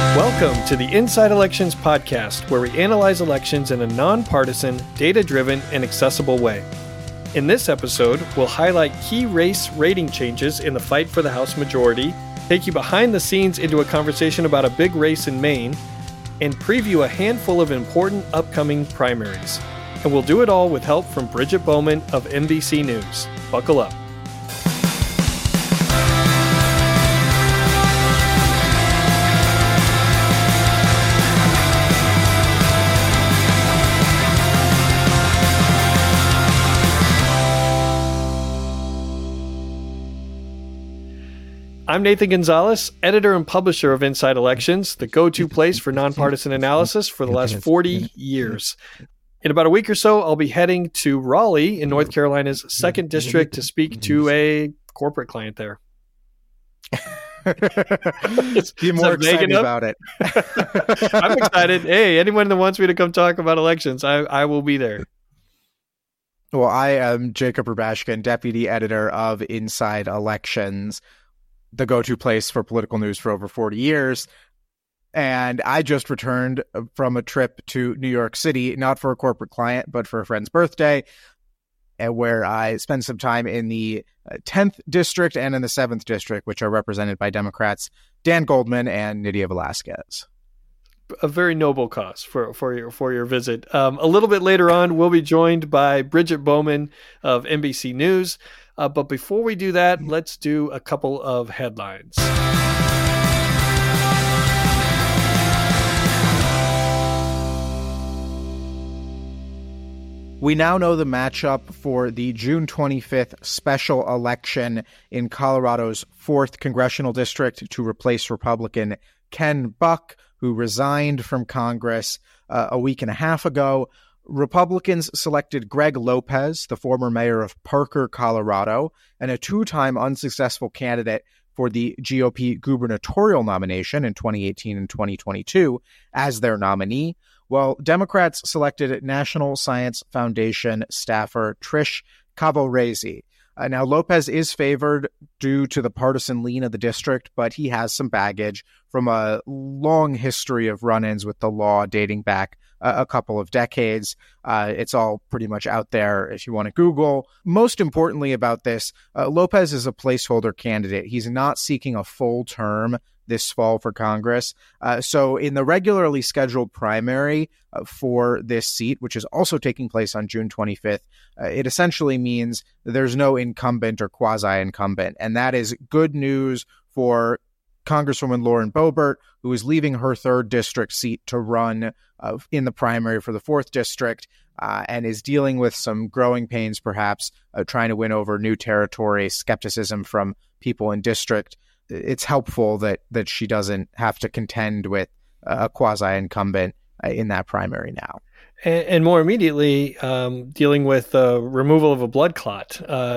Welcome to the Inside Elections podcast, where we analyze elections in a nonpartisan, data-driven, and accessible way. In this episode, we'll highlight key race rating changes in the fight for the House majority, take you behind the scenes into a conversation about a big race in Maine, and preview a handful of important upcoming primaries. And we'll do it all with help from Bridget Bowman of NBC News. Buckle up. I'm Nathan Gonzalez, editor and publisher of Inside Elections, the go-to place for nonpartisan analysis for the last 40 years. In about a week or so, I'll be heading to Raleigh in North Carolina's 2nd District to speak to a corporate client there. Be more excited about it. I'm excited. Hey, anyone that wants me to come talk about elections, I will be there. Well, I am Jacob Rubashkin, deputy editor of Inside Elections, the go-to place for political news for over 40 years. And I just returned from a trip to New York City, not for a corporate client, but for a friend's birthday, and where I spent some time in the 10th District and in the 7th District, which are represented by Democrats Dan Goldman and Nydia Velázquez. A very noble cause for your visit. A little bit later on, we'll be joined by Bridget Bowman of NBC News. But before we do that, let's do a couple of headlines. We now know the matchup for the June 25th special election in Colorado's 4th Congressional District to replace Republican Ken Buck, who resigned from Congress a week and a half ago. Republicans selected Greg Lopez, the former mayor of Parker, Colorado, and a two-time unsuccessful candidate for the GOP gubernatorial nomination in 2018 and 2022, as their nominee, while Democrats selected National Science Foundation staffer Trish Cavalresi. Now, Lopez is favored due to the partisan lean of the district, but he has some baggage from a long history of run-ins with the law dating back a couple of decades. It's all pretty much out there if you want to Google. Most importantly about this, Lopez is a placeholder candidate. He's not seeking a full term this fall for Congress. So in the regularly scheduled primary for this seat, which is also taking place on June 25th, it essentially means there's no incumbent or quasi-incumbent. And that is good news for Congresswoman Lauren Boebert, who is leaving her 3rd district seat to run in the primary for the 4th district, and is dealing with some growing pains, perhaps, trying to win over new territory, skepticism from people in district. It's helpful that she doesn't have to contend with a quasi-incumbent in that primary now. And more immediately, dealing with removal of a blood clot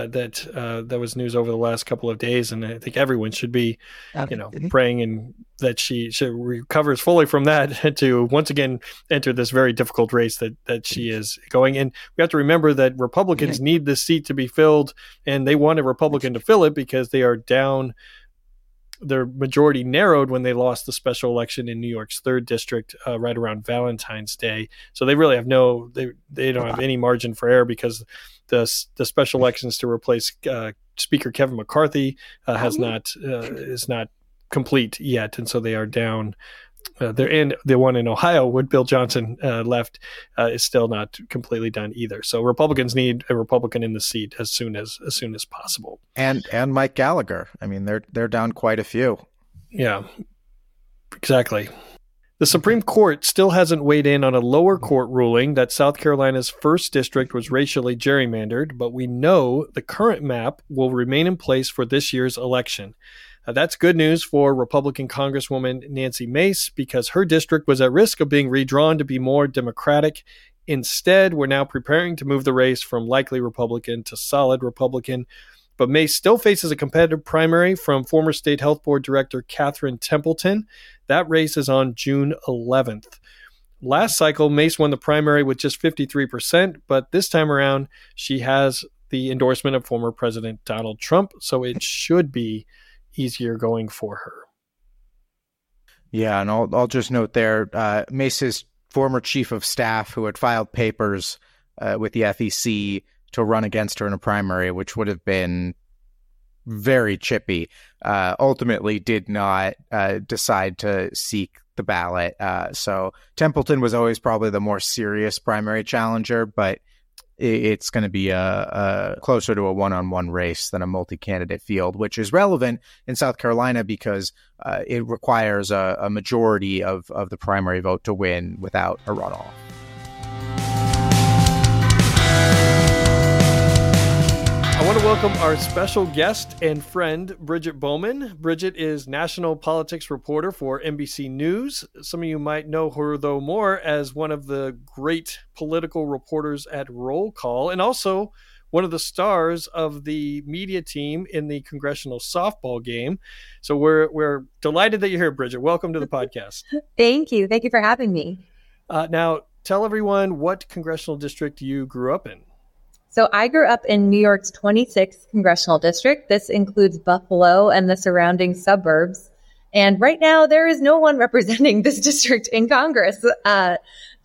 that was news over the last couple of days, and I think everyone should be, praying and that she recovers fully from that to once again enter this very difficult race that she is going. And we have to remember that Republicans need this seat to be filled, and they want a Republican to fill it because they are down. Their majority narrowed when they lost the special election in New York's 3rd district right around Valentine's Day. So they really have they don't have any margin for error because the special elections to replace Speaker Kevin McCarthy is not complete yet, and so they are down. And the one in Ohio, where Bill Johnson left, is still not completely done either. So Republicans need a Republican in the seat as soon as possible. And Mike Gallagher. I mean, they're down quite a few. Yeah, exactly. The Supreme Court still hasn't weighed in on a lower court ruling that South Carolina's 1st district was racially gerrymandered, but we know the current map will remain in place for this year's election. That's good news for Republican Congresswoman Nancy Mace because her district was at risk of being redrawn to be more Democratic. Instead, we're now preparing to move the race from likely Republican to solid Republican. But Mace still faces a competitive primary from former State Health Board Director Catherine Templeton. That race is on June 11th. Last cycle, Mace won the primary with just 53%, but this time around, she has the endorsement of former President Donald Trump, so it should be easier going for her. Yeah, and I'll just note there, Mace's former chief of staff who had filed papers with the FEC to run against her in a primary, which would have been very chippy, ultimately did not decide to seek the ballot. So Templeton was always probably the more serious primary challenger, but it's going to be a closer to a one-on-one race than a multi-candidate field, which is relevant in South Carolina because it requires a majority of the primary vote to win without a runoff. I want to welcome our special guest and friend, Bridget Bowman. Bridget is national politics reporter for NBC News. Some of you might know her, though, more as one of the great political reporters at Roll Call, and also one of the stars of the media team in the congressional softball game. So we're delighted that you're here, Bridget. Welcome to the podcast. Thank you. Thank you for having me. Now, tell everyone what congressional district you grew up in. So I grew up in New York's 26th congressional district. This includes Buffalo and the surrounding suburbs. And right now, there is no one representing this district in Congress. Former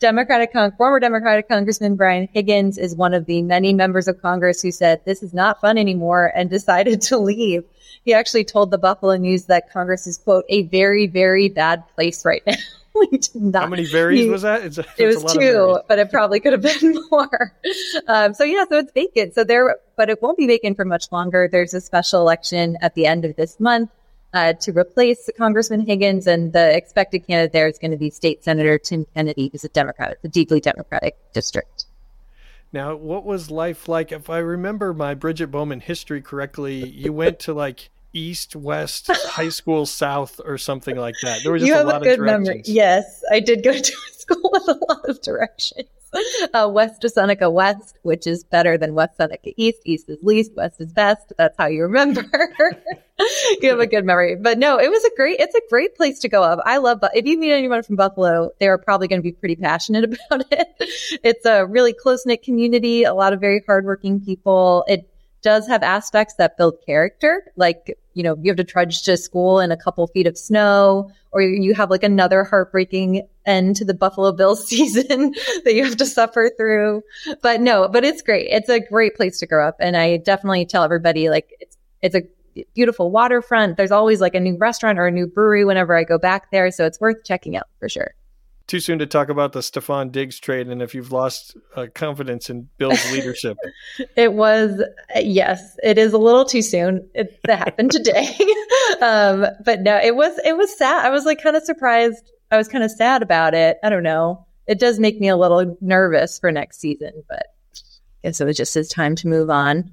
Democratic Congressman Brian Higgins is one of the many members of Congress who said, this is not fun anymore, and decided to leave. He actually told the Buffalo News that Congress is, quote, a very, very bad place right now. How many varies was that? It was 2, but it probably could have been more. So it's vacant. But it won't be vacant for much longer. There's a special election at the end of this month to replace Congressman Higgins, and the expected candidate there is going to be State Senator Tim Kennedy, who's a Democrat. It's a deeply Democratic district. Now, what was life like? If I remember my Bridget Bowman history correctly, you went to East, West, High School, South, or something like that. There was just a lot of directions. You have a good memory. Yes, I did go to a school with a lot of directions. West to Seneca West, which is better than West Seneca East. East is least, West is best. That's how you remember. You have a good memory. But no, it's a great place to go up. I love, if you meet anyone from Buffalo, they're probably going to be pretty passionate about it. It's a really close-knit community, a lot of very hardworking people. It does have aspects that build character, you have to trudge to school in a couple feet of snow, or you have another heartbreaking end to the Buffalo Bills season that you have to suffer through. But it's great. It's a great place to grow up. And I definitely tell everybody, it's a beautiful waterfront. There's always a new restaurant or a new brewery whenever I go back there. So it's worth checking out for sure. Too soon to talk about the Stephon Diggs trade and if you've lost confidence in Bill's leadership. It is a little too soon. That happened today. But no, it was sad. I was kind of surprised. I was kind of sad about it. I don't know. It does make me a little nervous for next season, but I guess it was just his time to move on.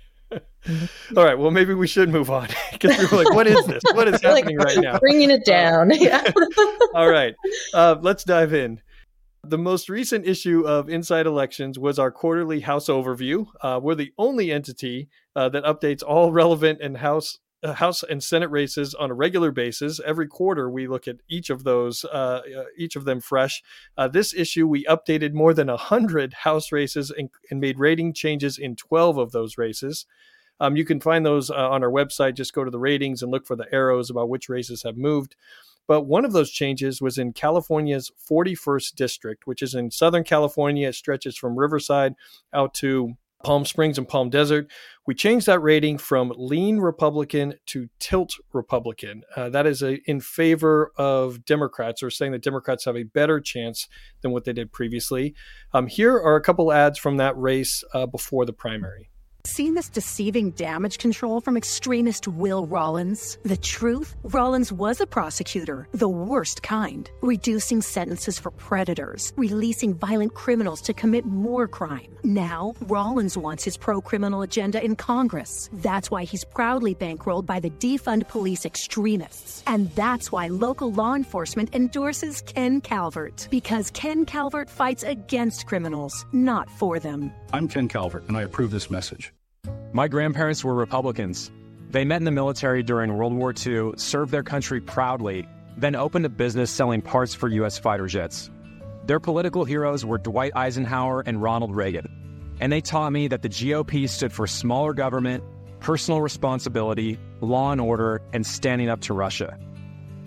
All right. Well, maybe we should move on because we were what is this? What is happening right now? Bringing it down. Yeah. All right. Let's dive in. The most recent issue of Inside Elections was our quarterly House overview. We're the only entity that updates all relevant and House and Senate races on a regular basis. Every quarter, we look at each of those, each of them fresh. This issue, we updated more than 100 House races and made rating changes in 12 of those races. You can find those on our website. Just go to the ratings and look for the arrows about which races have moved. But one of those changes was in California's 41st district, which is in Southern California. It stretches from Riverside out to Palm Springs and Palm Desert. We changed that rating from lean Republican to tilt Republican. That is in favor of Democrats, or saying that Democrats have a better chance than what they did previously. Here are a couple ads from that race before the primary. Seen this deceiving damage control from extremist Will Rollins? The truth? Rollins was a prosecutor, the worst kind, reducing sentences for predators, releasing violent criminals to commit more crime. Now, Rollins wants his pro-criminal agenda in Congress. That's why he's proudly bankrolled by the defund police extremists. And that's why local law enforcement endorses Ken Calvert. Because Ken Calvert fights against criminals, not for them. I'm Ken Calvert, and I approve this message. My grandparents were Republicans. They met in the military during World War II, served their country proudly, then opened a business selling parts for U.S. fighter jets. Their political heroes were Dwight Eisenhower and Ronald Reagan. And they taught me that the GOP stood for smaller government, personal responsibility, law and order, and standing up to Russia.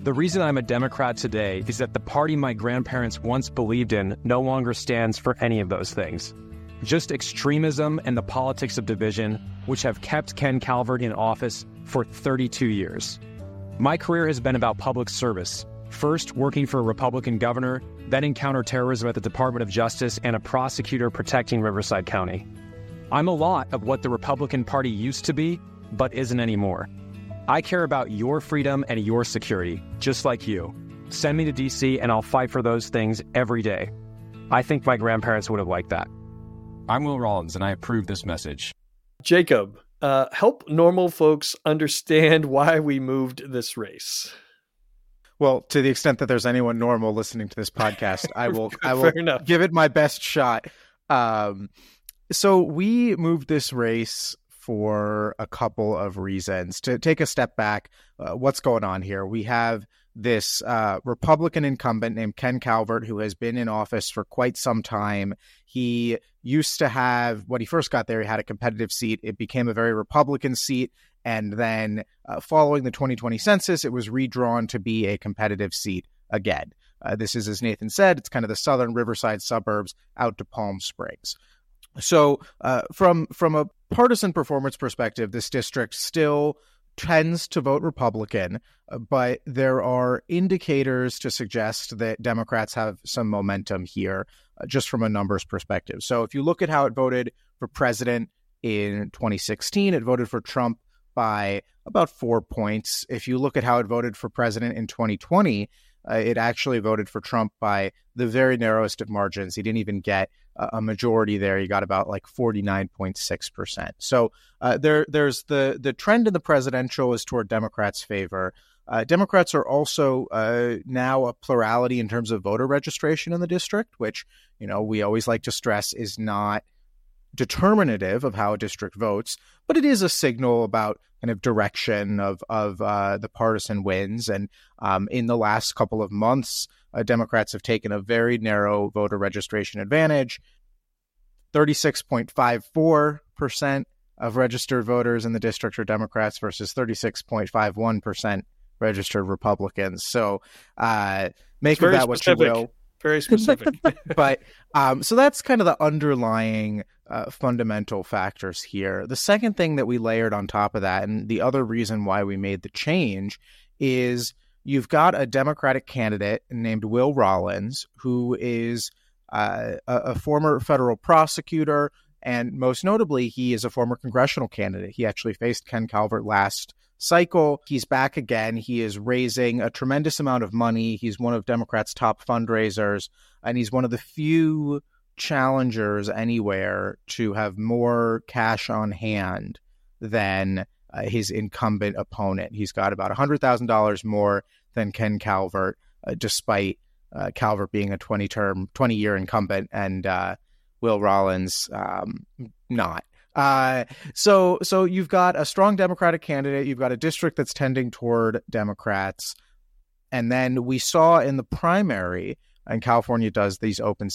The reason I'm a Democrat today is that the party my grandparents once believed in no longer stands for any of those things. Just extremism and the politics of division, which have kept Ken Calvert in office for 32 years. My career has been about public service, first working for a Republican governor, then in counterterrorism at the Department of Justice and a prosecutor protecting Riverside County. I'm a lot of what the Republican Party used to be, but isn't anymore. I care about your freedom and your security, just like you. Send me to D.C. and I'll fight for those things every day. I think my grandparents would have liked that. I'm Will Rollins, and I approve this message. Jacob, help normal folks understand why we moved this race. Well, to the extent that there's anyone normal listening to this podcast, I will give it my best shot. So we moved this race for a couple of reasons. To take a step back, what's going on here? We have this Republican incumbent named Ken Calvert, who has been in office for quite some time. He used to have, when he first got there, he had a competitive seat. It became a very Republican seat. And then following the 2020 census, it was redrawn to be a competitive seat again. This is, as Nathan said, it's kind of the southern Riverside suburbs out to Palm Springs. So from a partisan performance perspective, this district still tends to vote Republican, but there are indicators to suggest that Democrats have some momentum here, just from a numbers perspective. So if you look at how it voted for president in 2016, it voted for Trump by about 4 points. If you look at how it voted for president in 2020, it actually voted for Trump by the very narrowest of margins. He didn't even get a majority there. He got about like 49.6%. So there's the trend in the presidential is toward Democrats' favor. Democrats are also now a plurality in terms of voter registration in the district, which, we always like to stress is not determinative of how a district votes, but it is a signal about kind of direction of the partisan wins. And in the last couple of months, Democrats have taken a very narrow voter registration advantage. 36.54% of registered voters in the district are Democrats versus 36.51% registered Republicans. So make of that what you will. Very specific. But so that's kind of the underlying fundamental factors here. The second thing that we layered on top of that, and the other reason why we made the change, is you've got a Democratic candidate named Will Rollins, who is a former federal prosecutor, and most notably, he is a former congressional candidate. He actually faced Ken Calvert last cycle. He's back again. He is raising a tremendous amount of money. He's one of Democrats' top fundraisers, and he's one of the few challengers anywhere to have more cash on hand than his incumbent opponent. He's got about $100,000 more than Ken Calvert, despite Calvert being a 20-year incumbent and Will Rollins not. So you've got a strong Democratic candidate. You've got a district that's tending toward Democrats. And then we saw in the primary, and California does these open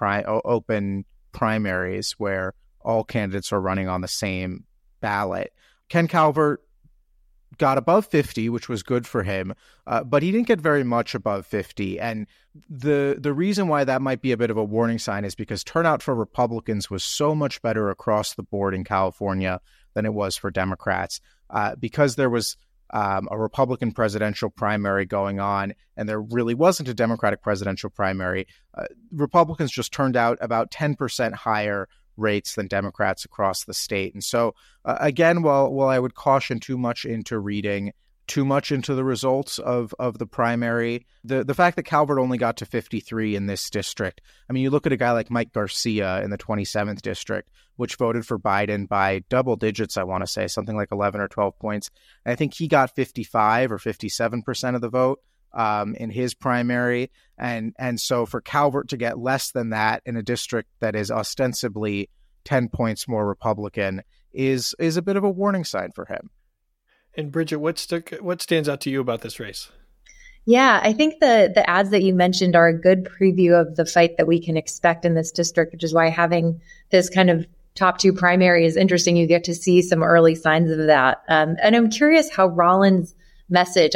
primaries where all candidates are running on the same ballot. Ken Calvert got above 50, which was good for him, but he didn't get very much above 50. And the reason why that might be a bit of a warning sign is because turnout for Republicans was so much better across the board in California than it was for Democrats. Because there was a Republican presidential primary going on, and there really wasn't a Democratic presidential primary, Republicans just turned out about 10% higher rates than Democrats across the state. And so, again, while I would caution too much into reading too much into the results of the primary, the fact that Calvert only got to 53 in this district, I mean, you look at a guy like Mike Garcia in the 27th district, which voted for Biden by double digits, I want to say, something like 11 or 12 points. And I think he got 55 or 57% of the vote in his primary. And so for Calvert to get less than that in a district that is ostensibly 10 points more Republican is a bit of a warning sign for him. And Bridget, what stands out to you about this race? Yeah, I think the ads that you mentioned are a good preview of the fight that we can expect in this district, which is why having this kind of top two primary is interesting. You get to see some early signs of that. And I'm curious how Rollins' message on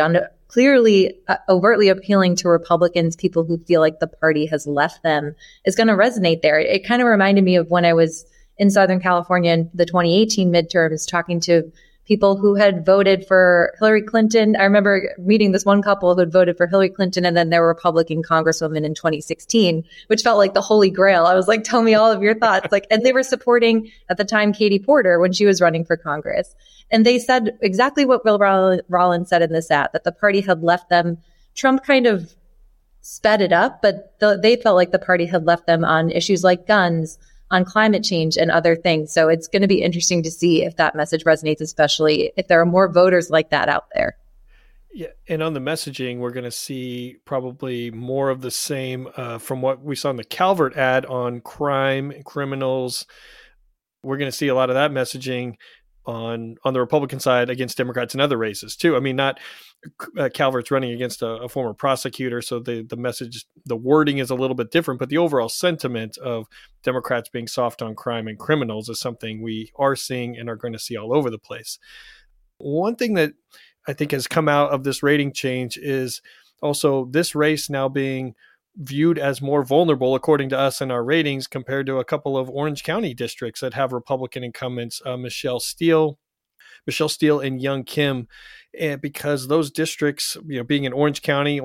clearly overtly appealing to Republicans, people who feel like the party has left them, is going to resonate there. It kind of reminded me of when I was in Southern California in the 2018 midterms, talking to people who had voted for Hillary Clinton. I remember meeting this one couple who had voted for Hillary Clinton and then their Republican congresswoman in 2016, which felt like the holy grail. I was like, tell me all of your thoughts. And they were supporting at the time Katie Porter when she was running for Congress. And they said exactly what Will Rollins said in this ad, that the party had left them. Trump kind of sped it up, but they felt like the party had left them on issues like guns, on climate change and other things. So it's going to be interesting to see if that message resonates, especially if there are more voters like that out there. Yeah. And on the messaging, we're going to see probably more of the same from what we saw in the Calvert ad on crime and criminals. We're going to see a lot of that messaging on the Republican side against Democrats in other races too. I mean, not Calvert's running against a former prosecutor, so the message, the wording is a little bit different, but the overall sentiment of Democrats being soft on crime and criminals is something we are seeing and are going to see all over the place. One thing that I think has come out of this rating change is also this race now being viewed as more vulnerable, according to us in our ratings, compared to a couple of Orange County districts that have Republican incumbents, Michelle Steele and Young Kim, and because those districts, being in Orange County,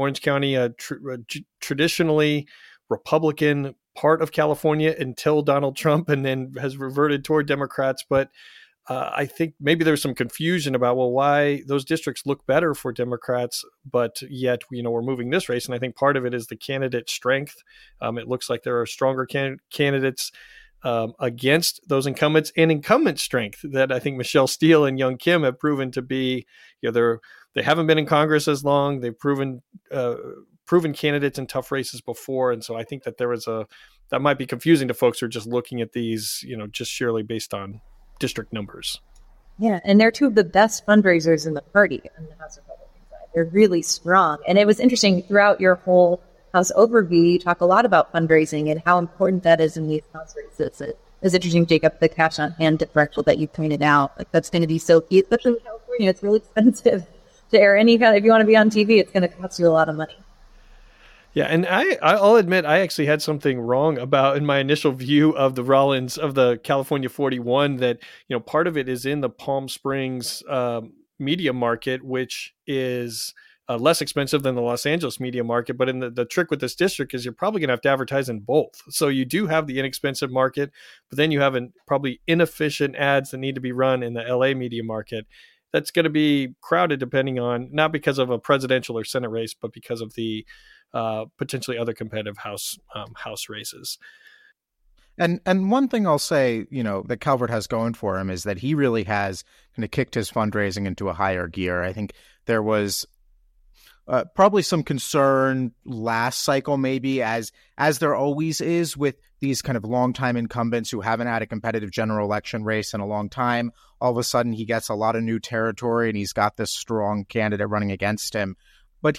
traditionally Republican part of California until Donald Trump, and then has reverted toward Democrats. But I think maybe there's some confusion about, why those districts look better for Democrats, but yet, we're moving this race. And I think part of it is the candidate strength. It looks like there are stronger candidates against those incumbents, and incumbent strength that I think Michelle Steele and Young Kim have proven to be, they haven't been in Congress as long. They've proven candidates in tough races before. And so I think that that might be confusing to folks who are just looking at these, just sheerly based on district numbers. Yeah. And they're two of the best fundraisers in the party on the House Republican side. They're really strong. And it was interesting throughout your whole House overview, you talk a lot about fundraising and how important that is in these House races. It was interesting, Jacob, the cash on hand differential that you pointed out. That's going to be so key, especially in California. It's really expensive to air any kind of, if you want to be on TV, it's going to cost you a lot of money. Yeah, and I'll admit I actually had something wrong about in my initial view of the California 41, that part of it is in the Palm Springs media market, which is less expensive than the Los Angeles media market. But in the trick with this district is you're probably going to have to advertise in both. So you do have the inexpensive market, but then you have probably inefficient ads that need to be run in the LA media market. That's going to be crowded depending on, not because of a presidential or Senate race, but because of the potentially other competitive House races. And one thing I'll say, that Calvert has going for him is that he really has kind of kicked his fundraising into a higher gear. I think there was probably some concern last cycle, maybe as there always is with these kind of longtime incumbents who haven't had a competitive general election race in a long time. All of a sudden, he gets a lot of new territory and he's got this strong candidate running against him. But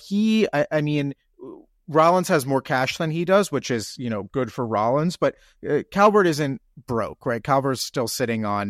Rollins has more cash than he does, which is, good for Rollins. But Calvert isn't broke, right? Calvert's still sitting on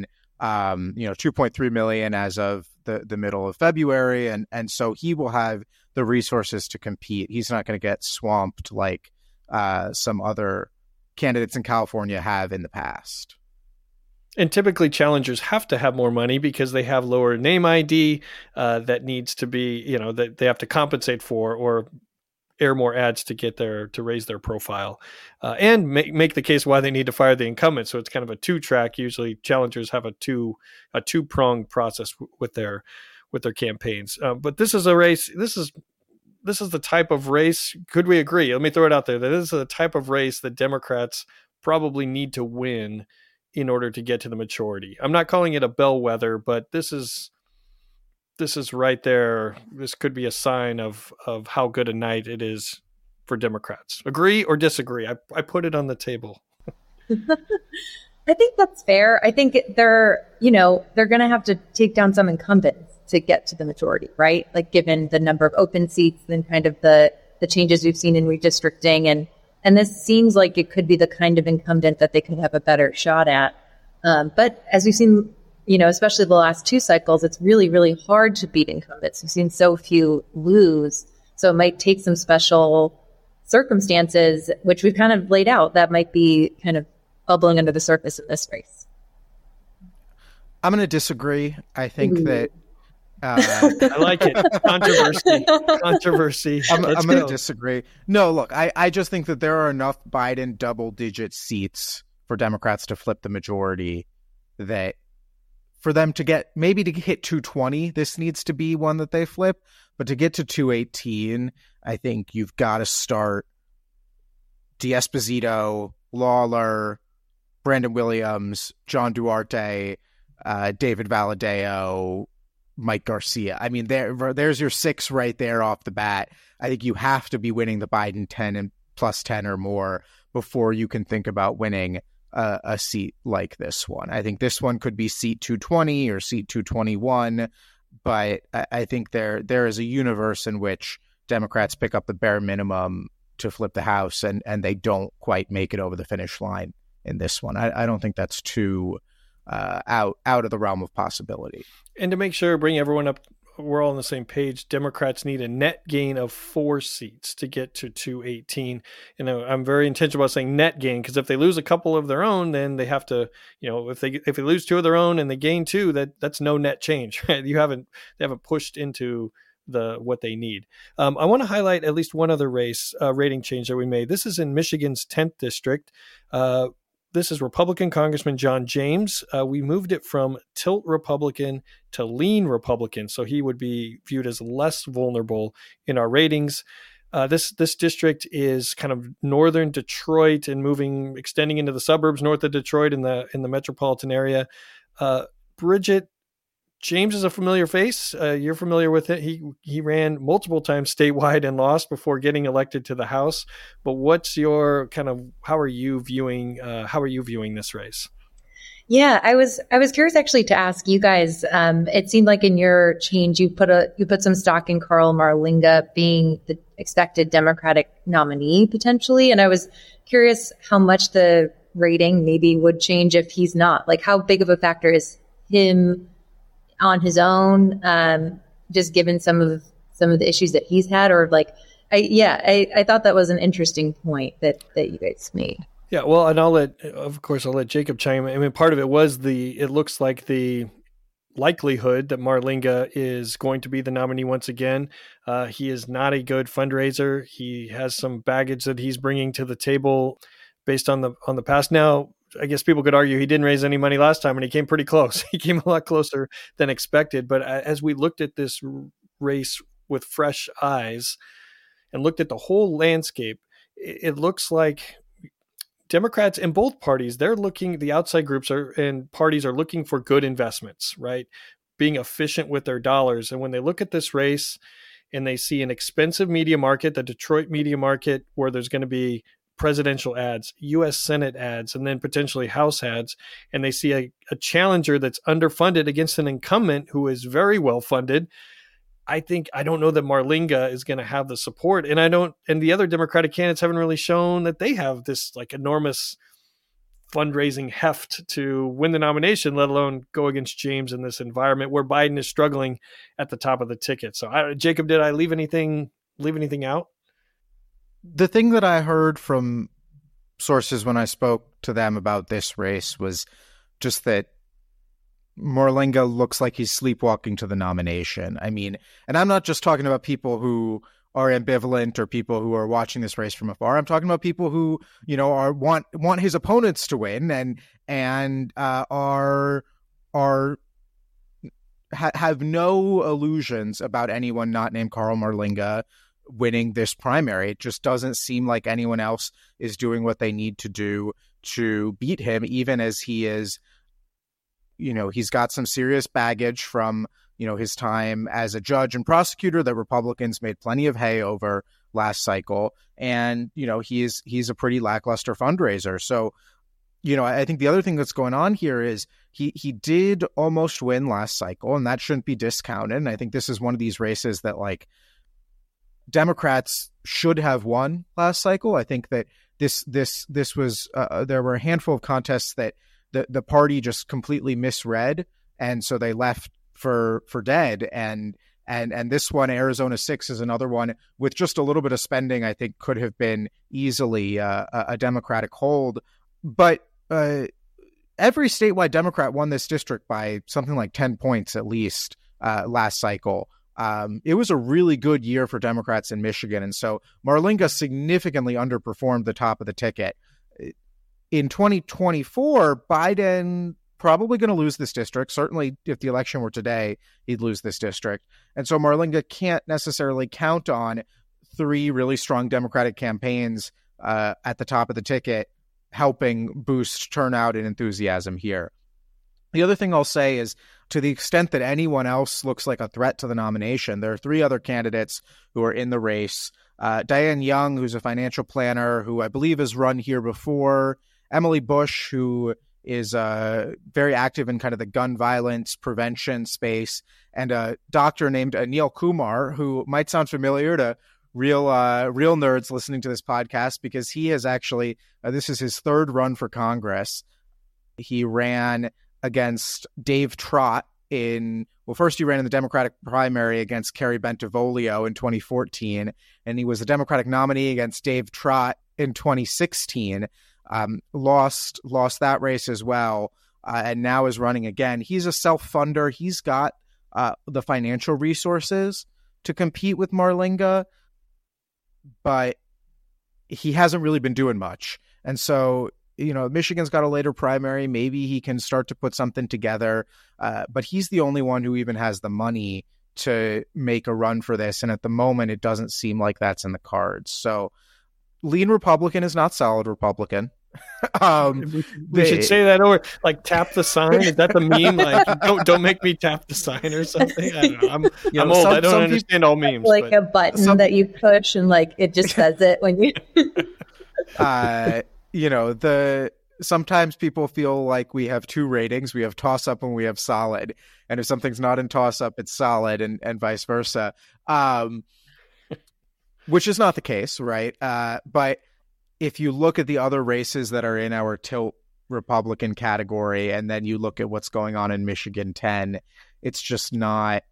$2.3 million as of the middle of February, and so he will have the resources to compete. He's not going to get swamped like some other candidates in California have in the past. And typically challengers have to have more money because they have lower name ID that needs to be, that they have to compensate for, or air more ads to raise their profile, and make the case why they need to fire the incumbent. So it's kind of a two-track. Usually challengers have a two-pronged process with their campaigns. But this is a race. This is the type of race. Could we agree? Let me throw it out there that this is the type of race that Democrats probably need to win in order to get to the majority. I'm not calling it a bellwether, but this is right there. This could be a sign of how good a night it is for Democrats. Agree or disagree? I put it on the table. I think that's fair. I think they're going to have to take down some incumbents to get to the majority, right? Like given the number of open seats and kind of the changes we've seen in redistricting. And this seems like it could be the kind of incumbent that they could have a better shot at. But as we've seen especially the last 2 cycles, it's really, really hard to beat incumbents. We've seen so few lose. So it might take some special circumstances, which we've kind of laid out, that might be kind of bubbling under the surface in this race. I'm going to disagree. I think that I like it. Controversy. I'm going to disagree. No, look, I just think that there are enough Biden double-digit seats for Democrats to flip the majority that for them to get, maybe to hit 220, this needs to be one that they flip. But to get to 218, I think you've got to start D'Esposito, Lawler, Brandon Williams, John Duarte, David Valadao, Mike Garcia. I mean, there's your 6 right there off the bat. I think you have to be winning the Biden 10 and plus 10 or more before you can think about winning a seat like this one. I think this one could be seat 220 or seat 221, but I think there is a universe in which Democrats pick up the bare minimum to flip the House, and they don't quite make it over the finish line in this one. I don't think that's too out of the realm of possibility. And to make sure, bring everyone up, we're all on the same page. Democrats need a net gain of 4 seats to get to 218. I'm very intentional about saying net gain, because if they lose a couple of their own, then they have to, if they lose 2 of their own and they gain 2, that's no net change, right? They haven't pushed into what they need. I want to highlight at least one other rating change that we made. This is in Michigan's 10th district. This is Republican Congressman John James. We moved it from tilt Republican to lean Republican, so he would be viewed as less vulnerable in our ratings. This district is kind of northern Detroit and extending into the suburbs north of Detroit in the metropolitan area. Bridget, James is a familiar face. You're familiar with it. He ran multiple times statewide and lost before getting elected to the House. But what's your how are you viewing this race? Yeah, I was curious actually to ask you guys. It seemed like in your change you put some stock in Karl Marlinga being the expected Democratic nominee potentially, and I was curious how much the rating maybe would change if he's not. Like, how big of a factor is him on his own, just given some of the issues that he's had, or I thought that was an interesting point that you guys made. Yeah, well, and I'll let Jacob chime in. I mean, part of it was it looks like the likelihood that Marlinga is going to be the nominee once again. He is not a good fundraiser. He has some baggage that he's bringing to the table based on the past. Now, I guess people could argue he didn't raise any money last time, and he came pretty close. He came a lot closer than expected. But as we looked at this race with fresh eyes and looked at the whole landscape, it looks like Democrats in both parties, the outside groups and parties are looking for good investments, right? Being efficient with their dollars. And when they look at this race and they see an expensive media market, the Detroit media market, where there's going to be presidential ads, U.S. Senate ads, and then potentially House ads, and they see a challenger that's underfunded against an incumbent who is very well funded, I don't know that Marlinga is going to have the support, and the other Democratic candidates haven't really shown that they have this enormous fundraising heft to win the nomination, let alone go against James in this environment where Biden is struggling at the top of the ticket. So, Jacob, did I leave anything out? The thing that I heard from sources when I spoke to them about this race was just that Marlinga looks like he's sleepwalking to the nomination. I mean, and I'm not just talking about people who are ambivalent or people who are watching this race from afar. I'm talking about people who, want his opponents to win and have no illusions about anyone not named Karl Marlinga winning this primary. It just doesn't seem like anyone else is doing what they need to do to beat him, even as he is, he's got some serious baggage from, his time as a judge and prosecutor that Republicans made plenty of hay over last cycle. And, he's a pretty lackluster fundraiser. So, I think the other thing that's going on here is he did almost win last cycle, and that shouldn't be discounted. And I think this is one of these races that Democrats should have won last cycle. I think that this was there were a handful of contests that the party just completely misread and so they left for dead. And this one, Arizona 6, is another one with just a little bit of spending. I think could have been easily a Democratic hold, but every statewide Democrat won this district by something like 10 points at least last cycle. It was a really good year for Democrats in Michigan. And so Marlinga significantly underperformed the top of the ticket. In 2024, Biden probably going to lose this district. Certainly, if the election were today, he'd lose this district. And so Marlinga can't necessarily count on 3 really strong Democratic campaigns at the top of the ticket helping boost turnout and enthusiasm here. The other thing I'll say is, to the extent that anyone else looks like a threat to the nomination, there are 3 other candidates who are in the race. Diane Young, who's a financial planner who I believe has run here before. Emily Bush, who is very active in kind of the gun violence prevention space. And a doctor named Anil Kumar, who might sound familiar to real nerds listening to this podcast, because he has actually, this is his 3rd run for Congress. He ran against Dave Trott first he ran in the Democratic primary against Kerry Bentivolio in 2014, and he was a Democratic nominee against Dave Trott in 2016, lost that race as well, and now is running again. He's a self-funder. He's got the financial resources to compete with Marlinga, but he hasn't really been doing much. And so, Michigan's got a later primary. Maybe he can start to put something together. But he's the only one who even has the money to make a run for this. And at the moment, it doesn't seem like that's in the cards. So lean Republican is not solid Republican. We should say that, or like tap the sign. Is that the meme? Like, don't make me tap the sign or something. I don't know. I'm old. I don't understand all memes. Like a button that you push and like it just says it when you. Sometimes people feel like we have 2 ratings. We have toss up and we have solid. And if something's not in toss up, it's solid, and vice versa. Which is not the case, right? But if you look at the other races that are in our tilt Republican category, and then you look at what's going on in Michigan 10, it's just not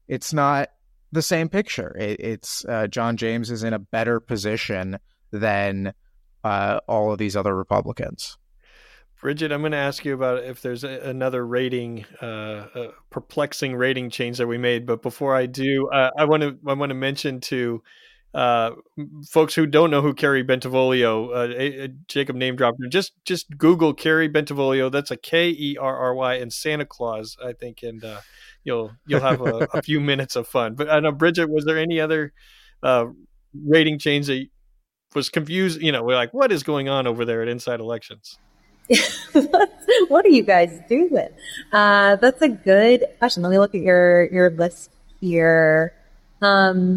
the same picture. It's John James is in a better position than all of these other Republicans. Bridget, I'm going to ask you about if there's another rating, perplexing rating change that we made. But before I do, I want to mention to folks who don't know who Kerry Bentivolio, Jacob name dropped, just Google Kerry Bentivolio. That's a Kerry and Santa Claus, I think, and you'll have a few minutes of fun. But I know, Bridget, was there any other rating change that was confused? We're like, what is going on over there at Inside Elections? What are you guys doing? That's a good question. Let me look at your list here. I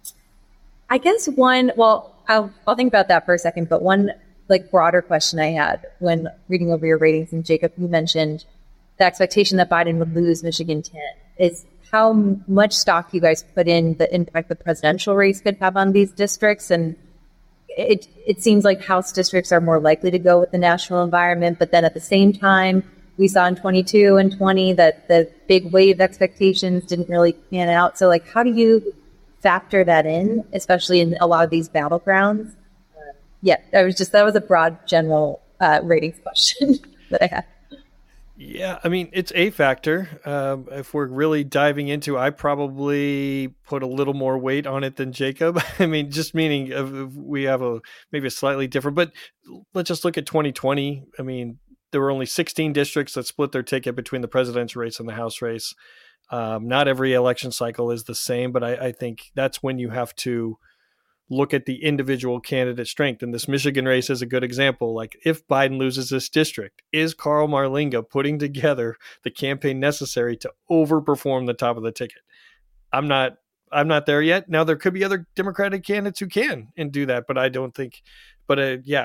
guess I'll think about that for a second, but one like broader question I had when reading over your ratings, and Jacob, you mentioned the expectation that Biden would lose Michigan 10, is how much stock you guys put in the impact the presidential race could have on these districts. And it seems like House districts are more likely to go with the national environment, but then at the same time, we saw in 22 and 20 that the big wave expectations didn't really pan out. So like, how do you factor that in, especially in a lot of these battlegrounds? That was a broad general ratings question that I had. Yeah, I mean, it's a factor. If we're really diving into, I probably put a little more weight on it than Jacob. I mean, just meaning we have maybe a slightly different, but let's just look at 2020. I mean, there were only 16 districts that split their ticket between the presidential race and the House race. Not every election cycle is the same, but I think that's when you have to look at the individual candidate strength. And this Michigan race is a good example. Like, if Biden loses this district, is Karl Marlinga putting together the campaign necessary to overperform the top of the ticket? I'm not there yet. Now, there could be other Democratic candidates who can and do that, but I don't think. But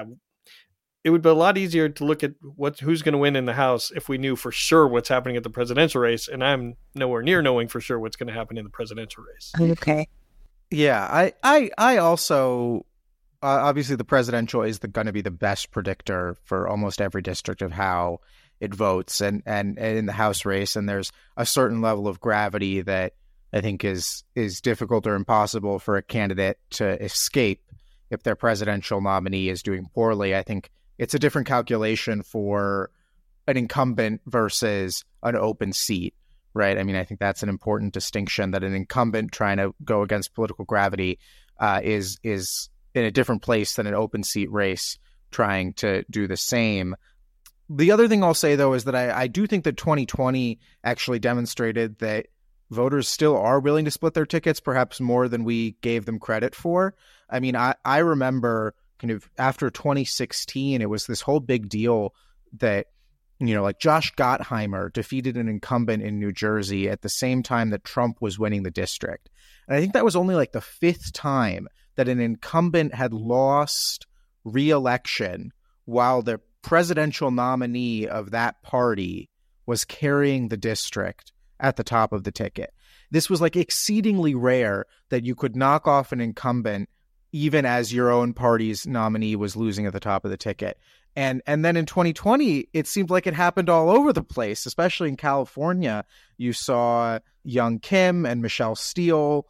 it would be a lot easier to look at who's going to win in the House if we knew for sure what's happening at the presidential race. And I'm nowhere near knowing for sure what's going to happen in the presidential race. Okay. Yeah, I also obviously the presidential is going to be the best predictor for almost every district of how it votes and in the House race. And there's a certain level of gravity that I think is difficult or impossible for a candidate to escape if their presidential nominee is doing poorly. I think it's a different calculation for an incumbent versus an open seat, right? I mean, I think that's an important distinction, that an incumbent trying to go against political gravity is in a different place than an open seat race trying to do the same. The other thing I'll say, though, is that I do think that 2020 actually demonstrated that voters still are willing to split their tickets, perhaps more than we gave them credit for. I mean, I remember kind of after 2016, it was this whole big deal that, like Josh Gottheimer defeated an incumbent in New Jersey at the same time that Trump was winning the district. And I think that was only like the 5th time that an incumbent had lost re-election while the presidential nominee of that party was carrying the district at the top of the ticket. This was like exceedingly rare that you could knock off an incumbent even as your own party's nominee was losing at the top of the ticket. And then in 2020, it seemed like it happened all over the place, especially in California. You saw Young Kim and Michelle Steele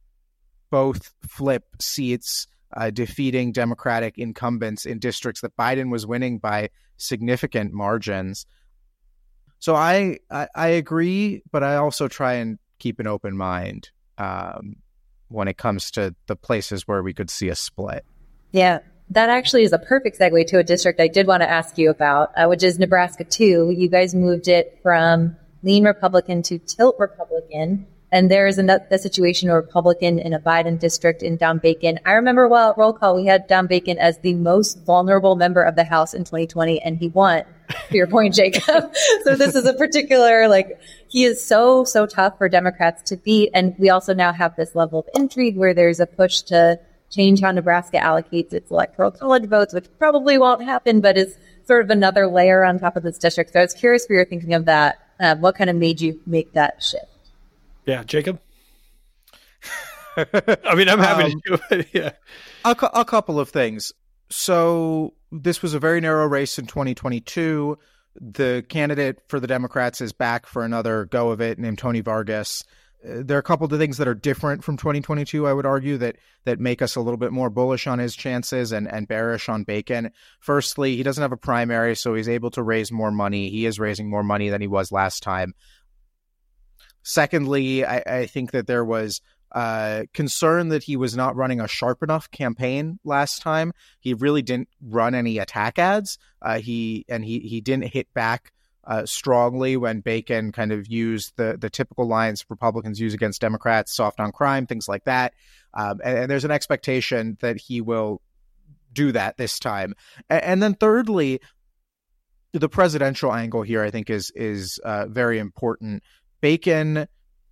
both flip seats, defeating Democratic incumbents in districts that Biden was winning by significant margins. So I agree, but I also try and keep an open mind when it comes to the places where we could see a split. Yeah, that actually is a perfect segue to a district I did want to ask you about, which is Nebraska 2. You guys moved it from lean Republican to tilt Republican. And there is a situation of Republican in a Biden district in Don Bacon. I remember at roll call, we had Don Bacon as the most vulnerable member of the House in 2020, and he won, to your point, Jacob. So this is a particular, he is so tough for Democrats to beat. And we also now have this level of intrigue where there's a push to change how Nebraska allocates its electoral college votes, which probably won't happen, but is sort of another layer on top of this district. So I was curious for your thinking of that. What kind of made you make that shift? Yeah, Jacob? I mean, I'm happy to do it. Yeah. A couple of things. So this was a very narrow race in 2022. The candidate for the Democrats is back for another go of it, named Tony Vargas. There are a couple of things that are different from 2022, I would argue, that make us a little bit more bullish on his chances and bearish on Bacon. Firstly, he doesn't have a primary, so he's able to raise more money. He is raising more money than he was last time. Secondly, I think that there was concern that he was not running a sharp enough campaign last time. He really didn't run any attack ads. He didn't hit back strongly when Bacon kind of used the typical lines Republicans use against Democrats, soft on crime, things like that. And there's an expectation that he will do that this time. And then thirdly, the presidential angle here, I think, is very important. Bacon,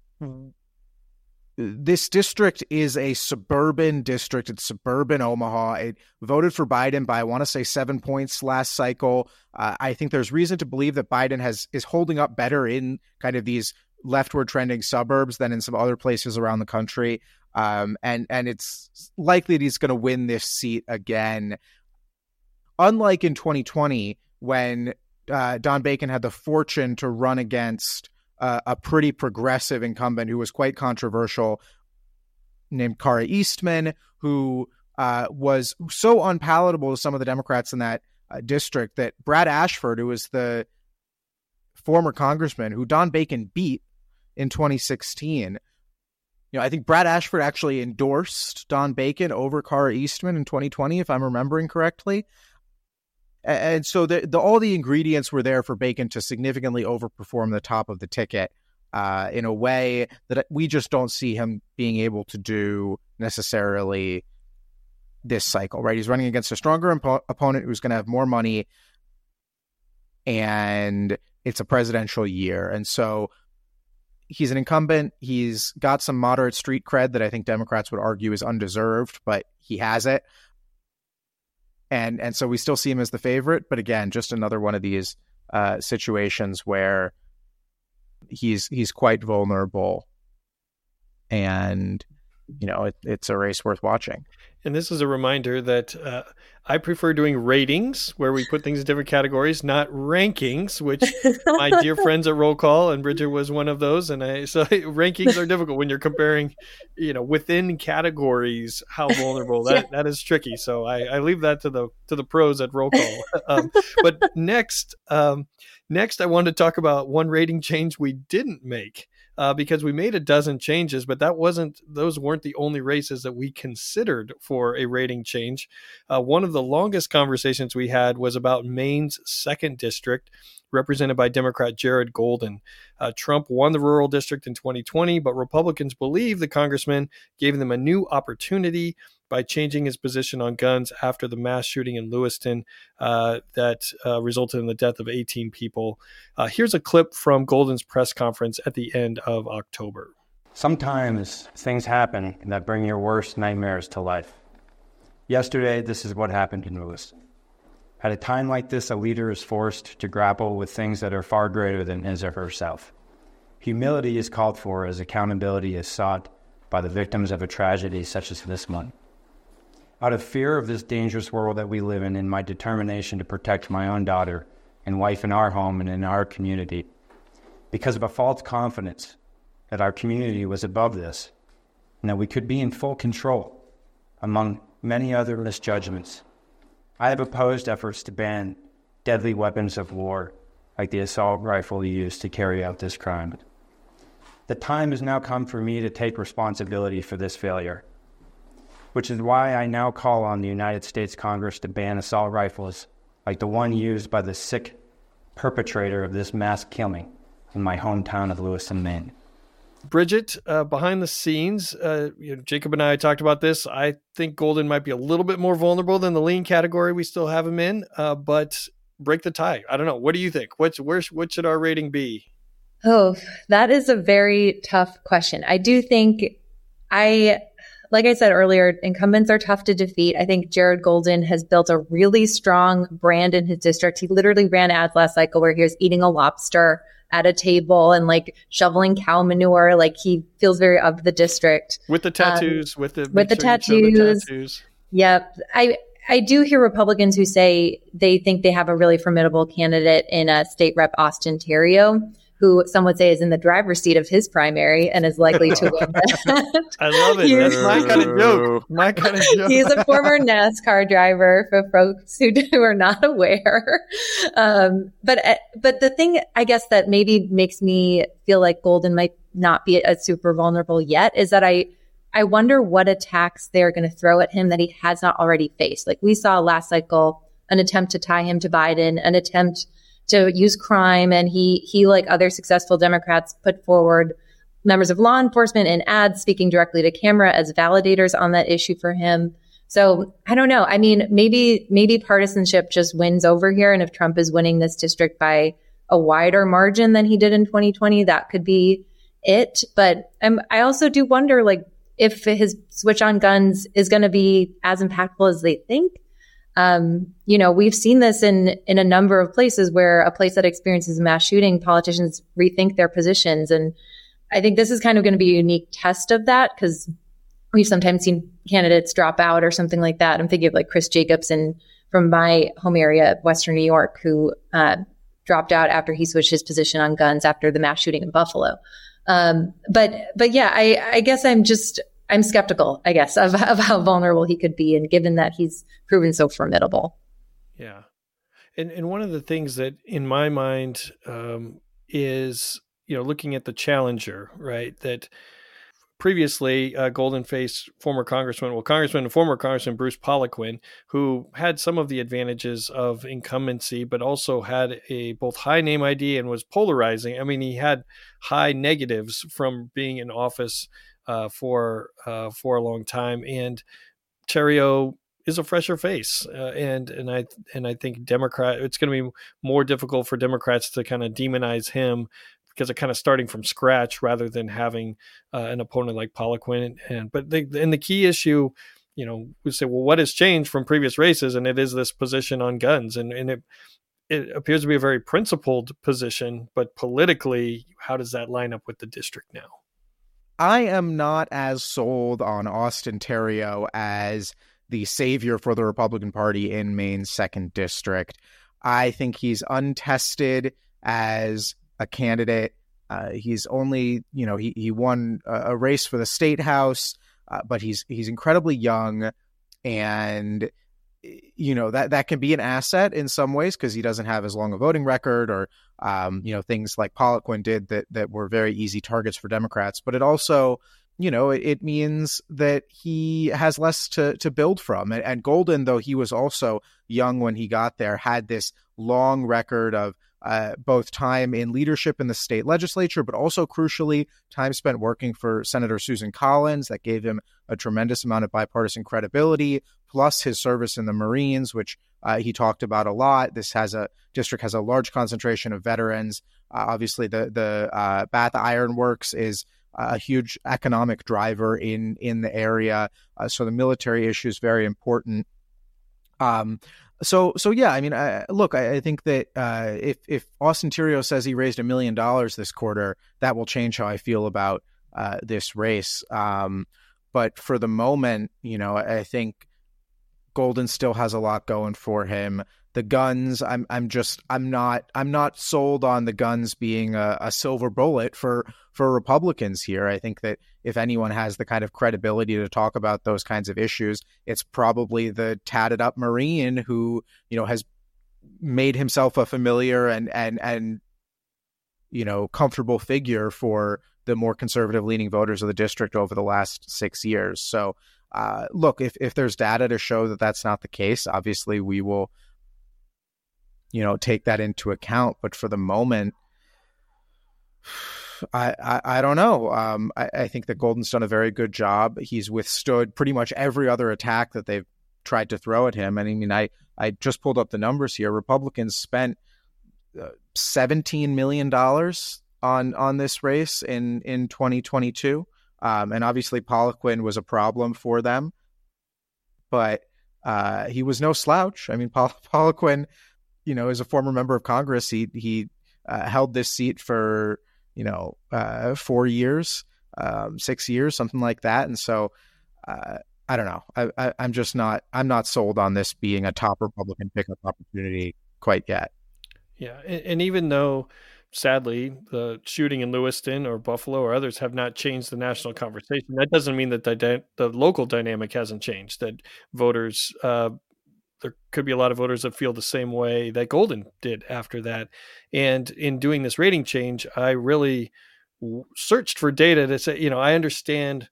this district is a suburban district. It's suburban Omaha. It voted for Biden by, I want to say, 7 points last cycle. I think there's reason to believe that Biden is holding up better in kind of these leftward trending suburbs than in some other places around the country. And it's likely that he's going to win this seat again. Unlike in 2020, when Don Bacon had the fortune to run against a pretty progressive incumbent who was quite controversial, named Kara Eastman, who was so unpalatable to some of the Democrats in that district that Brad Ashford, who was the former congressman who Don Bacon beat in 2016, I think Brad Ashford actually endorsed Don Bacon over Kara Eastman in 2020, if I'm remembering correctly. And so all the ingredients were there for Bacon to significantly overperform the top of the ticket in a way that we just don't see him being able to do necessarily this cycle, right? He's running against a stronger opponent who's going to have more money, and it's a presidential year. And so he's an incumbent. He's got some moderate street cred that I think Democrats would argue is undeserved, but he has it. And so we still see him as the favorite, but again, just another one of these situations where he's quite vulnerable, and it's a race worth watching. And this is a reminder that I prefer doing ratings where we put things in different categories, not rankings, which my dear friends at Roll Call, and Bridget was one of those. So rankings are difficult when you're comparing, within categories, how vulnerable that is tricky. So I leave that to the pros at Roll Call. But next I wanted to talk about one rating change we didn't make. Because we made a dozen changes, but those weren't the only races that we considered for a rating change. One of the longest conversations we had was about Maine's 2nd district, represented by Democrat Jared Golden. Trump won the rural district in 2020, but Republicans believe the congressman gave them a new opportunity by changing his position on guns after the mass shooting in Lewiston that resulted in the death of 18 people. Here's a clip from Golden's press conference at the end of October. Sometimes things happen that bring your worst nightmares to life. Yesterday, this is what happened in Lewiston. At a time like this, a leader is forced to grapple with things that are far greater than his or herself. Humility is called for as accountability is sought by the victims of a tragedy such as this one. Out of fear of this dangerous world that we live in and my determination to protect my own daughter and wife in our home and in our community, because of a false confidence that our community was above this and that we could be in full control, among many other misjudgments, I have opposed efforts to ban deadly weapons of war like the assault rifle used to carry out this crime. The time has now come for me to take responsibility for this failure, which is why I now call on the United States Congress to ban assault rifles like the one used by the sick perpetrator of this mass killing in my hometown of Lewiston, Maine. Bridget, behind the scenes, Jacob and I talked about this. I think Golden might be a little bit more vulnerable than the lean category we still have him in, but break the tie. I don't know. What do you think? What should our rating be? Oh, that is a very tough question. I do think like I said earlier, incumbents are tough to defeat. I think Jared Golden has built a really strong brand in his district. He literally ran ads last cycle where he was eating a lobster at a table and like shoveling cow manure. Like he feels very of the district. With the tattoos, with the tattoos. Yep. I do hear Republicans who say they think they have a really formidable candidate in State Rep Austin Theriault, who some would say is in the driver's seat of his primary and is likely to win that. I love it. That's my kind of joke. He's a former NASCAR driver for folks who are not aware. But the thing, I guess, that maybe makes me feel like Golden might not be a super vulnerable yet is that I wonder what attacks they're going to throw at him that he has not already faced. Like we saw last cycle, an attempt to tie him to Biden, an attempt to use crime. And he, like other successful Democrats, put forward members of law enforcement in ads speaking directly to camera as validators on that issue for him. So I don't know. I mean, maybe partisanship just wins over here. And if Trump is winning this district by a wider margin than he did in 2020, that could be it. But I also do wonder, like, if his switch on guns is going to be as impactful as they think. We've seen this in a number of places where a place that experiences a mass shooting, politicians rethink their positions. And I think this is kind of going to be a unique test of that because we've sometimes seen candidates drop out or something like that. I'm thinking of like Chris Jacobson from my home area, Western New York, who dropped out after he switched his position on guns after the mass shooting in Buffalo. But yeah, I guess I'm skeptical, I guess, of how vulnerable he could be, and given that he's proven so formidable. Yeah. And one of the things that in my mind is, looking at the challenger, right, that previously Golden faced former Congressman and former Congressman Bruce Poliquin, who had some of the advantages of incumbency, but also had a both high name ID and was polarizing. I mean, he had high negatives from being in office for a long time, and Theriault is a fresher face, and I think it's going to be more difficult for Democrats to kind of demonize him because they're kind of starting from scratch rather than having an opponent like Poliquin. But the key issue, we say, well, what has changed from previous races, and it is this position on guns, and it appears to be a very principled position, but politically, how does that line up with the district now? I am not as sold on Austin Theriault as the savior for the Republican Party in Maine's 2nd District. I think he's untested as a candidate. He's only, he won a race for the state house, but he's incredibly young, and that can be an asset in some ways because he doesn't have as long a voting record, or things like Poliquin did that were very easy targets for Democrats. But it also, it means that he has less to build from. And Golden, though he was also young when he got there, had this long record of both time in leadership in the state legislature, but also crucially time spent working for Senator Susan Collins. That gave him a tremendous amount of bipartisan credibility, plus his service in the Marines, which he talked about a lot. This district has a large concentration of veterans. Obviously, the Bath Iron Works is a huge economic driver in the area. So the military issue is very important. So yeah, I mean, I think that if Austin Theriault says he raised $1 million this quarter, that will change how I feel about this race. But for the moment, I think Golden still has a lot going for him. The guns, I'm not sold on the guns being a silver bullet for Republicans here. I think that if anyone has the kind of credibility to talk about those kinds of issues, it's probably the tatted up Marine who, has made himself a familiar and comfortable figure for the more conservative leaning voters of the district over the last 6 years. So look, if there's data to show that that's not the case, obviously we will, take that into account. But for the moment, I don't know. I think that Golden's done a very good job. He's withstood pretty much every other attack that they've tried to throw at him. And I mean, I just pulled up the numbers here. Republicans spent $17 million on this race in 2022. And obviously Poliquin was a problem for them, but he was no slouch. I mean, Poliquin, as a former member of Congress, he held this seat for 4 years, 6 years, something like that. And so I don't know. I'm not sold on this being a top Republican pickup opportunity quite yet. Yeah. And even though, sadly, the shooting in Lewiston or Buffalo or others have not changed the national conversation, that doesn't mean that the local dynamic hasn't changed, that voters, there could be a lot of voters that feel the same way that Golden did after that. And in doing this rating change, I really searched for data to say, I understand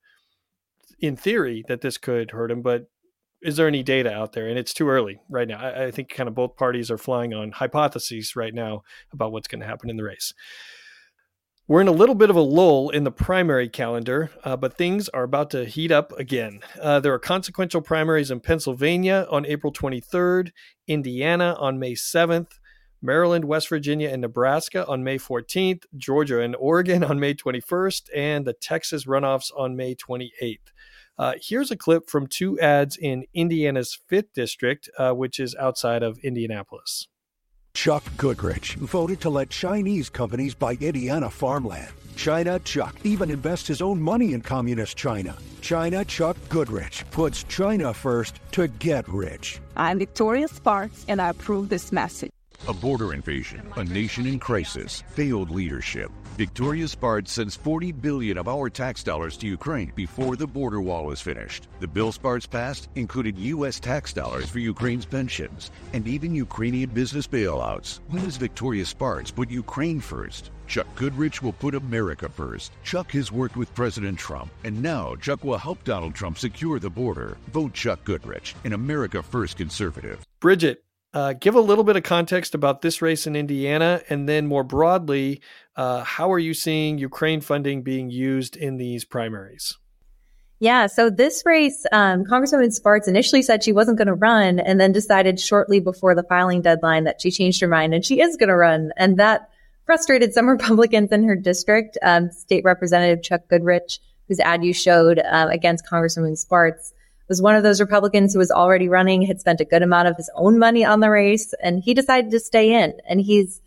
in theory that this could hurt him, but is there any data out there? And it's too early right now. I think kind of both parties are flying on hypotheses right now about what's going to happen in the race. We're in a little bit of a lull in the primary calendar, but things are about to heat up again. There are consequential primaries in Pennsylvania on April 23rd, Indiana on May 7th, Maryland, West Virginia, and Nebraska on May 14th, Georgia and Oregon on May 21st, and the Texas runoffs on May 28th. Here's a clip from two ads in Indiana's 5th District, which is outside of Indianapolis. Chuck Goodrich voted to let Chinese companies buy Indiana farmland. China Chuck even invests his own money in communist China. China Chuck Goodrich puts China first to get rich. I'm Victoria Sparks, and I approve this message. A border invasion, a nation in crisis, failed leadership. Victoria Sparks sends $40 billion of our tax dollars to Ukraine before the border wall is finished. The bill Sparks passed included U.S. tax dollars for Ukraine's pensions and even Ukrainian business bailouts. When does Victoria Sparks put Ukraine first? Chuck Goodrich will put America first. Chuck has worked with President Trump, and now Chuck will help Donald Trump secure the border. Vote Chuck Goodrich, an America First conservative. Bridget, give a little bit of context about this race in Indiana, and then more broadly, how are you seeing Ukraine funding being used in these primaries? Yeah, so this race, Congresswoman Sparks initially said she wasn't going to run and then decided shortly before the filing deadline that she changed her mind and she is going to run. And that frustrated some Republicans in her district. State Representative Chuck Goodrich, whose ad you showed against Congresswoman Sparks, was one of those Republicans who was already running, had spent a good amount of his own money on the race, and he decided to stay in. And he's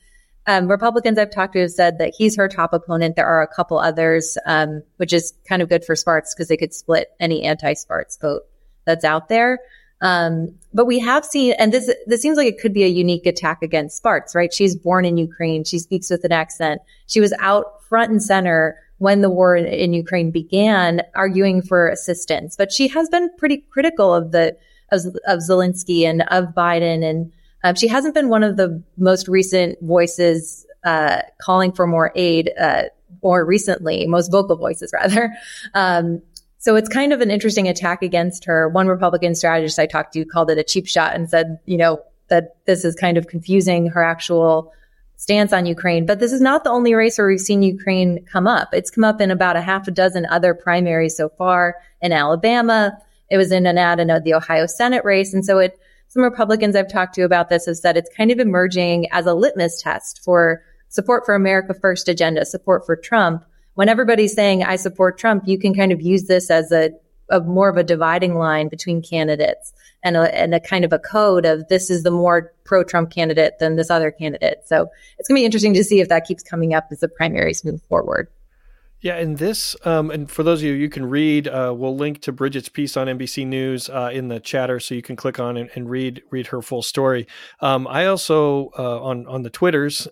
Republicans I've talked to have said that he's her top opponent. There are a couple others, which is kind of good for Spartz because they could split any anti-Spartz vote that's out there. But we have seen, and this seems like it could be a unique attack against Spartz, right? She's born in Ukraine. She speaks with an accent. She was out front and center when the war in Ukraine began, arguing for assistance. But she has been pretty critical of Zelensky and of Biden, and she hasn't been one of the most recent voices calling for more aid, or recently, most vocal voices rather. So it's kind of an interesting attack against her. One Republican strategist I talked to called it a cheap shot and said, that this is kind of confusing her actual stance on Ukraine. But this is not the only race where we've seen Ukraine come up. It's come up in about a half a dozen other primaries so far. In Alabama, it was in an ad in the Ohio Senate race. And so some Republicans I've talked to about this have said it's kind of emerging as a litmus test for support for America First agenda, support for Trump. When everybody's saying, I support Trump, you can kind of use this as a more of a dividing line between candidates and a kind of a code of this is the more pro-Trump candidate than this other candidate. So it's going to be interesting to see if that keeps coming up as the primaries move forward. Yeah, and this, and for those of you can read, we'll link to Bridget's piece on NBC News in the chatter, so you can click on it and read her full story. I also on the Twitters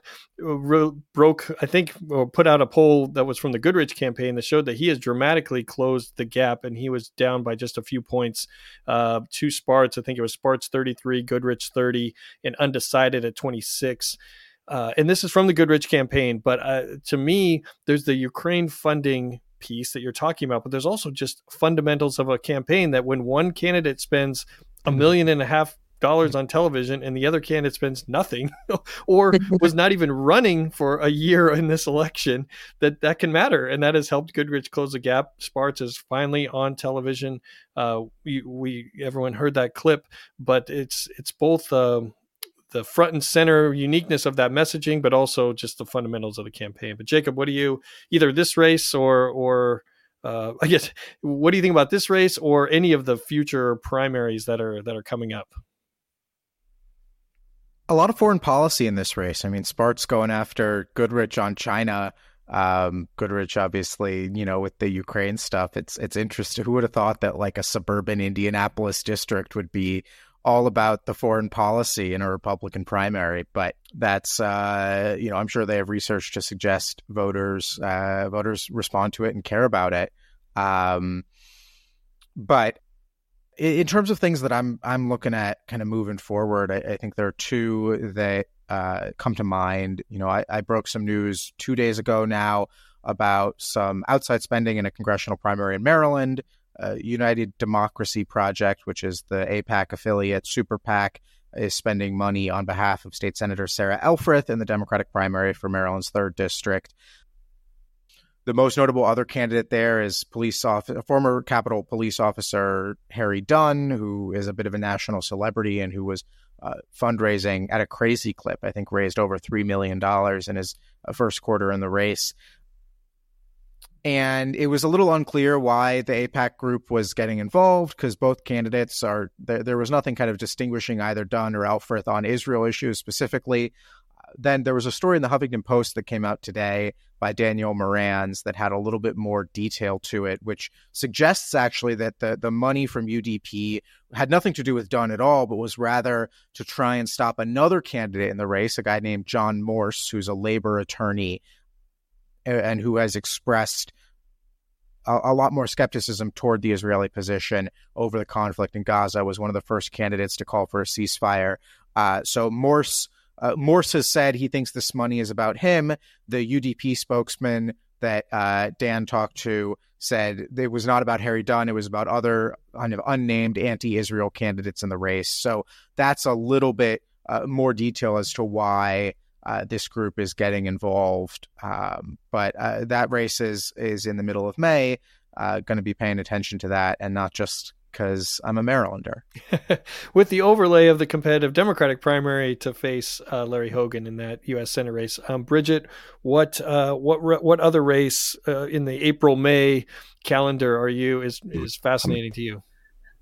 put out a poll that was from the Goodrich campaign that showed that he has dramatically closed the gap, and he was down by just a few points to Spartz. I think it was Spartz 33, Goodrich 30, and undecided at 26. And this is from the Goodrich campaign, but to me, there's the Ukraine funding piece that you're talking about, but there's also just fundamentals of a campaign that when one candidate spends $1.5 million on television and the other candidate spends nothing or was not even running for a year in this election, that can matter. And that has helped Goodrich close the gap. Spartz is finally on television. Everyone heard that clip, but it's both the front and center uniqueness of that messaging, but also just the fundamentals of the campaign. But Jacob, what do you, either this race or I guess, what do you think about this race or any of the future primaries that are coming up? A lot of foreign policy in this race. I mean, Spartz going after Goodrich on China. Goodrich, obviously, with the Ukraine stuff, it's interesting. Who would have thought that like a suburban Indianapolis district would be all about the foreign policy in a Republican primary? But that's, I'm sure they have research to suggest voters respond to it and care about it. But in terms of things that I'm looking at kind of moving forward, I think there are two that come to mind. I broke some news 2 days ago now about some outside spending in a congressional primary in Maryland. United Democracy Project, which is the AIPAC affiliate, Super PAC, is spending money on behalf of State Senator Sarah Elfreth in the Democratic primary for Maryland's 3rd District. The most notable other candidate there is former Capitol Police Officer Harry Dunn, who is a bit of a national celebrity and who was fundraising at a crazy clip. I think raised over $3 million in his first quarter in the race. And it was a little unclear why the AIPAC group was getting involved because both candidates there was nothing kind of distinguishing either Dunn or Elfreth on Israel issues specifically. Then there was a story in the Huffington Post that came out today by Daniel Morans that had a little bit more detail to it, which suggests actually that the money from UDP had nothing to do with Dunn at all, but was rather to try and stop another candidate in the race, a guy named John Morse, who's a labor attorney and who has expressed a lot more skepticism toward the Israeli position over the conflict in Gaza, was one of the first candidates to call for a ceasefire. So Morse has said he thinks this money is about him. The UDP spokesman that Dan talked to said it was not about Harry Dunn. It was about other kind of unnamed anti-Israel candidates in the race. So that's a little bit more detail as to why this group is getting involved. But that race is in the middle of May. Going to be paying attention to that, and not just because I'm a Marylander. With the overlay of the competitive Democratic primary to face Larry Hogan in that U.S. Senate race. Bridget, what other race in the April-May calendar is fascinating to you?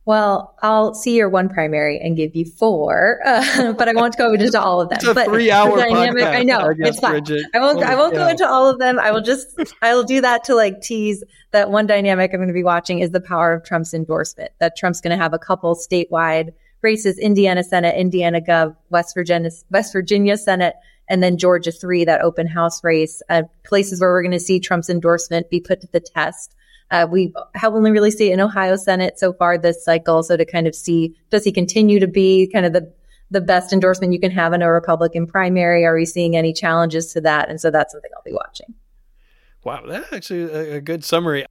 Well, I'll see your one primary and give you 4, but I won't go into all of them. It's a but 3-hour dynamic, podcast. I know, it's fine. Bridget. I won't go into all of them. I'll do that to like tease that one dynamic I'm going to be watching is the power of Trump's endorsement, that Trump's going to have a couple statewide races, Indiana Senate, Indiana Gov, West Virginia Senate, and then Georgia 3, that open house race, places where we're going to see Trump's endorsement be put to the test. We have only really seen it in Ohio Senate so far this cycle. So to kind of see, does he continue to be kind of the best endorsement you can have in a Republican primary? Are we seeing any challenges to that? And so that's something I'll be watching. Wow, that's actually a good summary.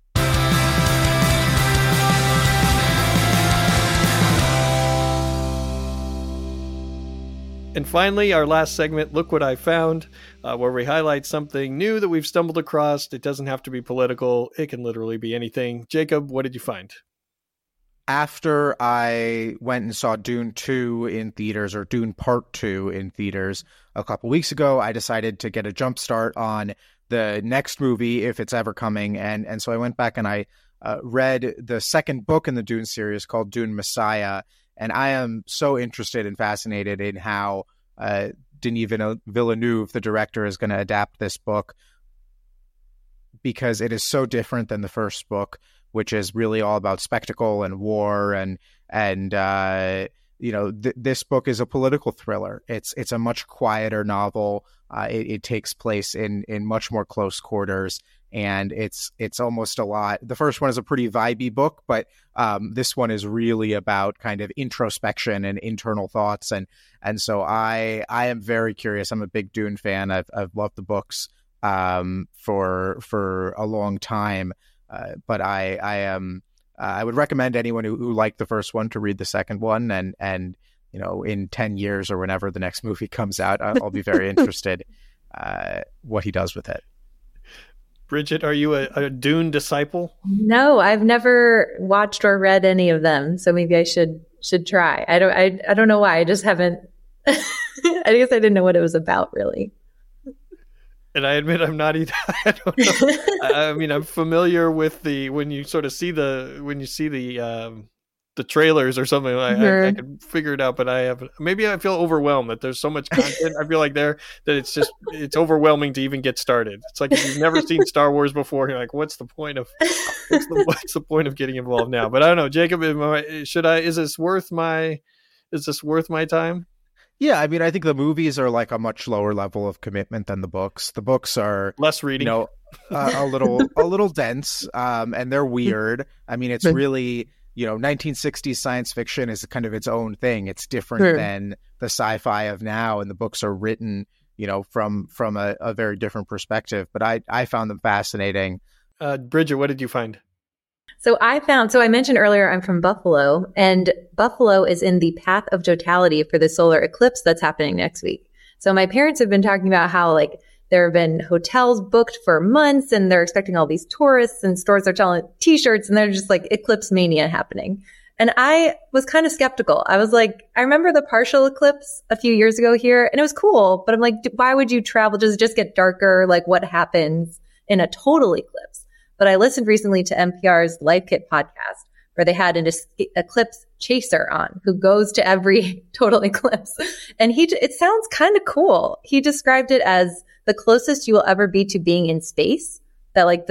And finally, our last segment, Look What I Found, where we highlight something new that we've stumbled across. It doesn't have to be political. It can literally be anything. Jacob, what did you find? After I went and saw Dune 2 in theaters, or Dune Part 2 in theaters a couple weeks ago, I decided to get a jump start on the next movie, if it's ever coming. And so I went back and I read the second book in the Dune series called Dune Messiah. And I am so interested and fascinated in how Denis Villeneuve, the director, is going to adapt this book, because it is so different than the first book, which is really all about spectacle and war. This book is a political thriller. It's a much quieter novel. It takes place in much more close quarters. And it's almost a lot. The first one is a pretty vibey book, but this one is really about kind of introspection and internal thoughts. And so I am very curious. I'm a big Dune fan. I've loved the books for a long time. But I would recommend anyone who liked the first one to read the second one. And in 10 years or whenever the next movie comes out, I'll be very interested what he does with it. Bridget, are you a Dune disciple? No, I've never watched or read any of them, so maybe I should try. I don't know why. I just haven't. I guess I didn't know what it was about, really. And I admit I'm not either. I don't know. I mean, I'm familiar with when you see the trailers or something. I could figure it out, but maybe I feel overwhelmed that there's so much content. I feel like it's overwhelming to even get started. It's like if you've never seen Star Wars before, you're like, what's the point of getting involved now? But I don't know, Jacob, is this worth my time? Yeah, I mean, I think the movies are like a much lower level of commitment than the books. The books are less reading, a little dense, and they're weird. I mean, it's really 1960s science fiction is kind of its own thing. It's different than the sci-fi of now, and the books are written, from a very different perspective. But I found them fascinating. Bridget, what did you find? So I mentioned earlier I'm from Buffalo, and Buffalo is in the path of totality for the solar eclipse that's happening next week. So my parents have been talking about how there have been hotels booked for months and they're expecting all these tourists, and stores are selling t-shirts, and they're just like eclipse mania happening. And I was kind of skeptical. I was like, I remember the partial eclipse a few years ago here and it was cool, but I'm like, why would you travel? Does it just get darker? Like what happens in a total eclipse? But I listened recently to NPR's Life Kit podcast, where they had an eclipse chaser on who goes to every total eclipse. And it sounds kind of cool. He described it as the closest you will ever be to being in space, that the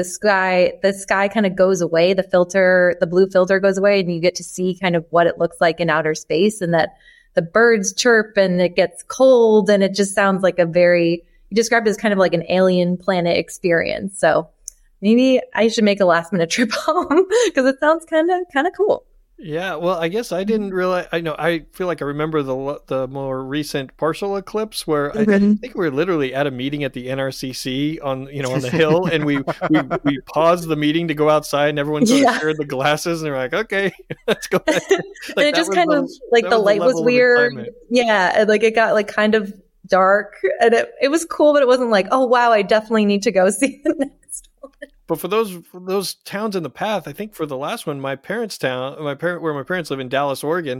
sky kind of goes away. The blue filter goes away, and you get to see kind of what it looks like in outer space, and that the birds chirp and it gets cold. And it just sounds like he described it as kind of like an alien planet experience. So maybe I should make a last minute trip home because it sounds kind of cool. Yeah, well, I guess I didn't realize. I feel like I remember the more recent partial eclipse where I think we were literally at a meeting at the NRCC on the Hill, and we paused the meeting to go outside, and everyone sort of shared the glasses, and they're like, "Okay, let's go." And it just kind of the light was weird. Yeah, and it got kind of dark, and it was cool, but it wasn't like, "Oh wow, I definitely need to go see the next one." But for those towns in the path, I think for the last one, where my parents live in Dallas, Oregon,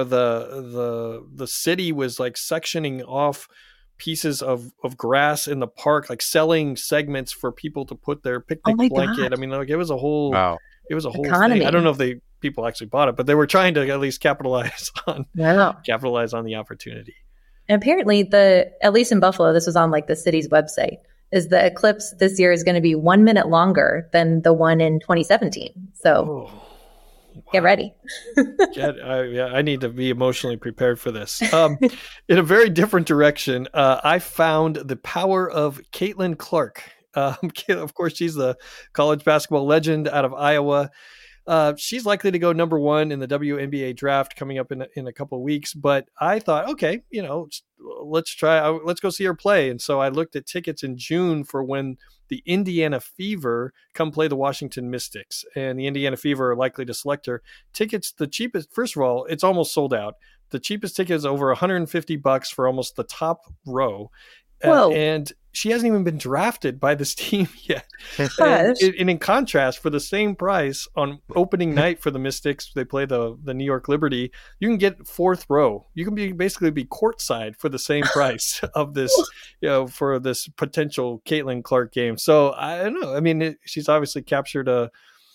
the city was sectioning off pieces of grass in the park, selling segments for people to put their picnic blanket. God. I mean, it was a whole, wow. It was a whole economy thing. I don't know if they people actually bought it, but they were trying to at least capitalize on the opportunity. And apparently at least in Buffalo, this was on like the city's website, is the eclipse this year is going to be 1 minute longer than the one in 2017. So get ready. I need to be emotionally prepared for this. In a very different direction, I found the power of Caitlin Clark. Of course, she's the college basketball legend out of Iowa. She's likely to go number 1 in the WNBA draft coming up in a couple of weeks. But I thought, okay, let's go see her play. And so I looked at tickets in June for when the Indiana Fever come play the Washington Mystics, and the Indiana Fever are likely to select her. Tickets, the cheapest, first of all, it's almost sold out. The cheapest ticket is over $150 for almost the top row. And she hasn't even been drafted by this team yet. And in contrast, for the same price on opening night for the Mystics, they play the New York Liberty, you can get 4th row. You can basically be courtside for the same price of this, for this potential Caitlin Clark game. So I don't know. I mean, she's obviously captured a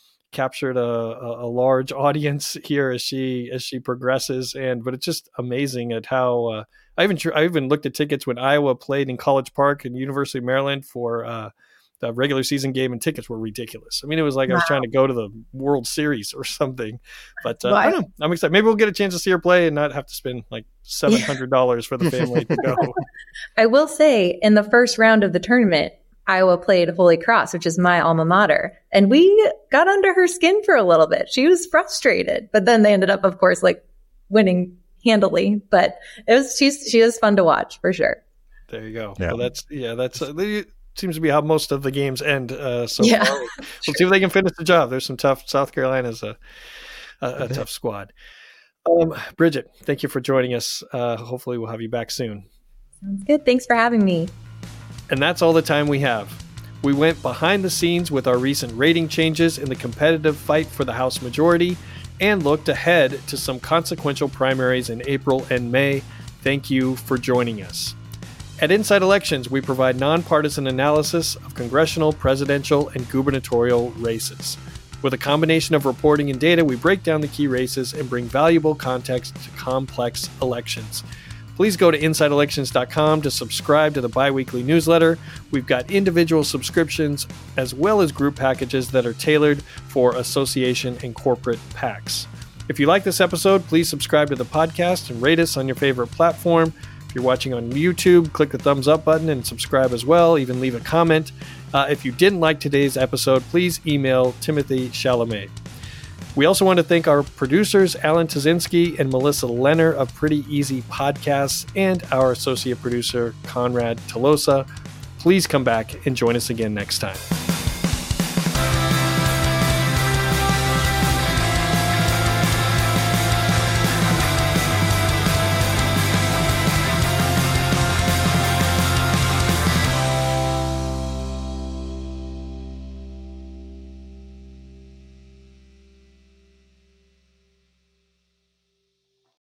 large audience here as she progresses, but it's just amazing at how I even looked at tickets when Iowa played in College Park and University of Maryland for the regular season game, and tickets were ridiculous. I mean, it was like I was trying to go to the World Series or something. But I don't know. I'm excited. Maybe we'll get a chance to see her play and not have to spend like $700 for the family to go. I will say, in the first round of the tournament, Iowa played Holy Cross, which is my alma mater. And we got under her skin for a little bit. She was frustrated, but then they ended up, of course, like winning handily. But she is fun to watch for sure. There you go. Yeah. Well, that seems to be how most of the games end so far. We'll see if they can finish the job. There's some tough. South Carolina's a tough squad. Bridget, thank you for joining us. Hopefully we'll have you back soon. Sounds good. Thanks for having me. And that's all the time we have. We went behind the scenes with our recent rating changes in the competitive fight for the House majority and looked ahead to some consequential primaries in April and May. Thank you for joining us. At Inside Elections, we provide nonpartisan analysis of congressional, presidential, and gubernatorial races. With a combination of reporting and data, we break down the key races and bring valuable context to complex elections. Please go to InsideElections.com to subscribe to the bi-weekly newsletter. We've got individual subscriptions as well as group packages that are tailored for association and corporate PACs. If you like this episode, please subscribe to the podcast and rate us on your favorite platform. If you're watching on YouTube, click the thumbs up button and subscribe as well. Even leave a comment. If you didn't like today's episode, please email Timothy Chalamet. We also want to thank our producers, Alan Tazinski and Melissa Lenner of Pretty Easy Podcasts, and our associate producer, Conrad Tolosa. Please come back and join us again next time.